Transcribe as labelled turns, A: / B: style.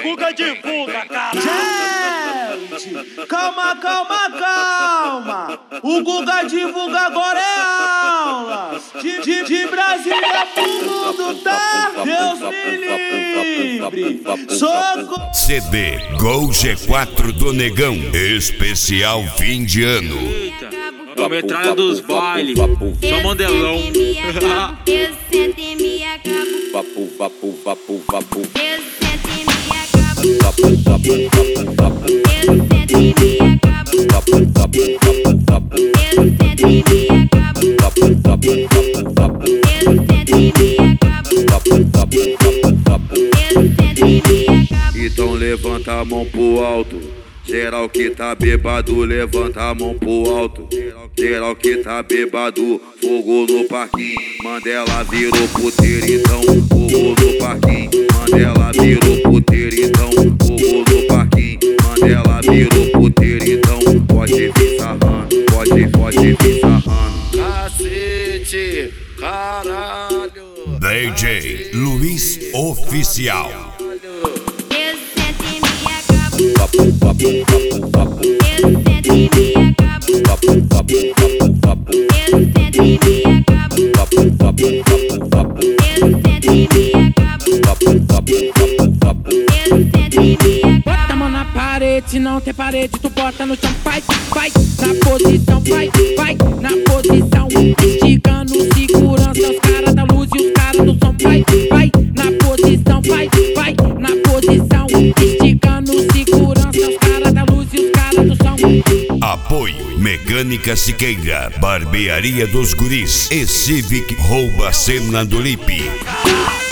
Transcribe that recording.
A: Guga divulga, cara.
B: Gente, calma, calma, calma. O Guga divulga agora é aulas de Brasília pro mundo, tá? Deus me livre. Socorro.
C: CD Gol G4 do Negão, especial fim de ano.
A: A metralha dos bailes, só mandelão.
D: Eu sento e me acabo.
E: Vapo, vapo, vapo, vapo.
D: Eu sento e me acabo.
E: Vapo, vapo, vapo, vapo.
D: Eu sento e me acabo.
E: Vapo, vapo, vapo, vapo.
D: Eu sento e me acabo.
E: Vapo, vapo, vapo, vapo.
D: Eu sento e me acabo.
E: Vapo, vapo, vapo, vapo.
D: Eu sento e me acabo.
F: Então levanta a mão pro alto. Geral que tá bêbado, levanta a mão pro alto. Geral que tá bêbado, fogo no parquinho. Mandela virou puteiro, então fogo no parquinho. Mandela virou puteiro, então fogo no parquinho. Mandela virou puteiro, então pode vir sarrando, pode vir sarrando. Cacete, caralho.
C: DJ Luiz Oficial.
D: Eu sento e me acabo.
E: Vapo, vapo, vapo, vapo.
D: Eu sento e me acabo.
E: Vapo, vapo, vapo, vapo.
D: Eu sento e me acabo.
E: Vapo, vapo, vapo, vapo.
D: Eu sento e me acabo.
E: Vapo, vapo, vapo, vapo.
D: Eu sento e me acabo.
G: Bota a mão na parede, se não tem parede, tu bota no chão, vai, vai, na posição, vai, vai, na posição, esticando segurança, os caras da luz e os caras do som, vai, vai, na posição, vai, vai, na posição, esticando segurança, os caras da luz e os caras do som.
C: Apoio Mecânica Siqueira, Barbearia dos Guris e Civic Rouba Cena do Lipe.